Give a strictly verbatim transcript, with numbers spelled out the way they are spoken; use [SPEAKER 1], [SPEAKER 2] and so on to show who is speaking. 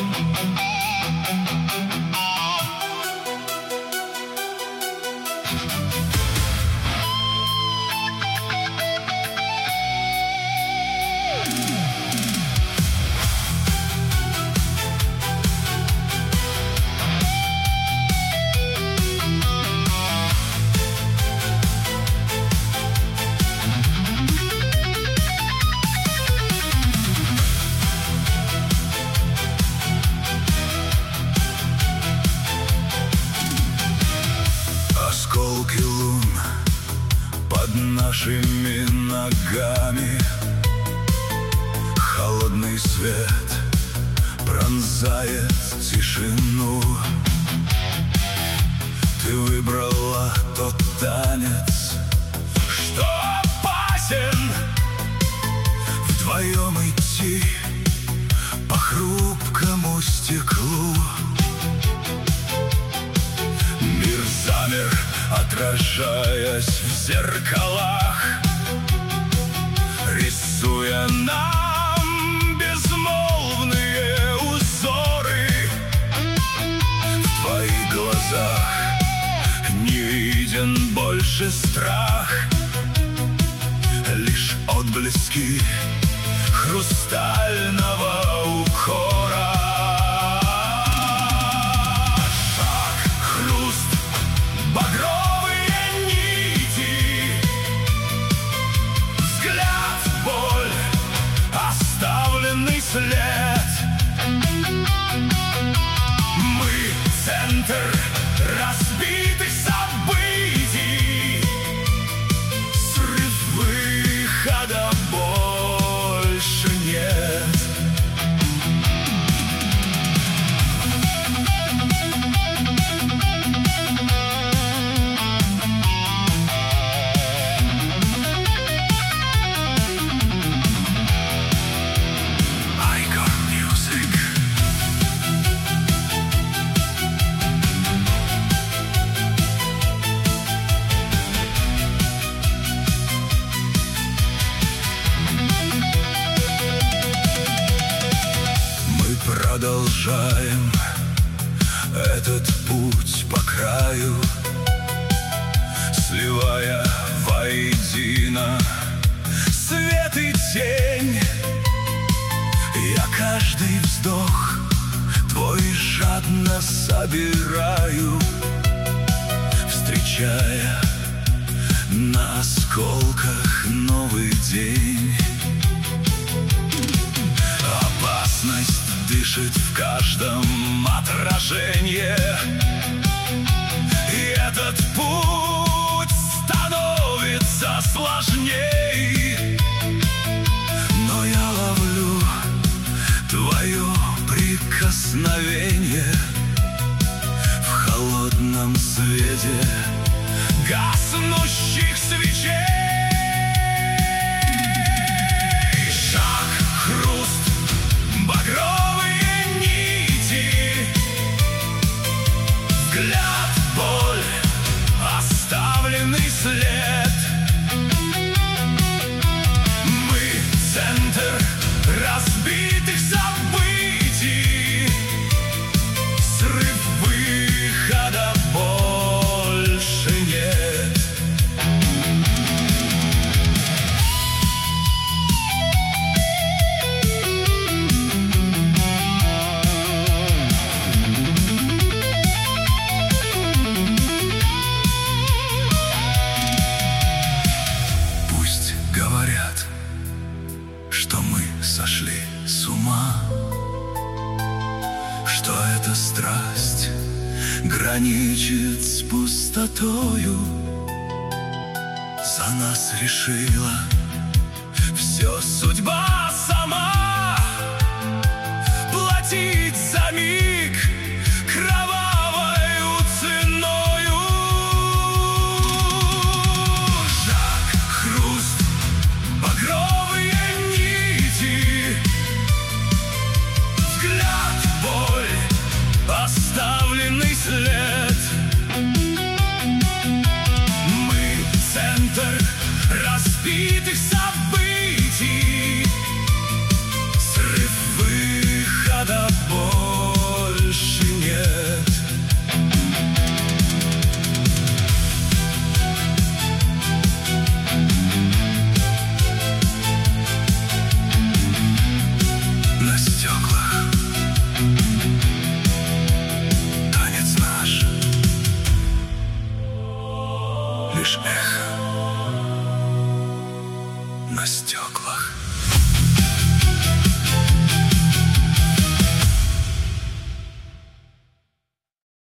[SPEAKER 1] Осколки лун под нашими ногами, холодный свет пронзает тишину. Ты выбрала тот танец, что опасен. Вдвоем идти по хрупкому стеклу. Мир замер, отражаясь в зеркалах, рисуя нам безмолвные узоры. В твоих глазах не виден больше страх, лишь отблески хрустального укора. След. Мы — центр разбитых событий, срыв выхода больше нет. Продолжаем этот путь по краю, сливая воедино свет и тень. Я каждый вздох твой жадно собираю, встречая на осколках новый день. Опасность дышит в каждом отражении, и этот путь становится сложней. Но я ловлю твое прикосновение в холодном свете гаснущих свечей. Шаг, хруст, багровые нити, взгляд, боль, оставленный след. Мы — центр разбитых событий, срыв выхода больше нет. Сошли с ума, что эта страсть граничит с пустотою. За нас решила все судьба сама, платить за миг кровавою ценою. Шаг, хруст, багровые нити, взгляд, боль, оставленный след. Мы — центр разбитых событий, срыв выхода боль. на стекла.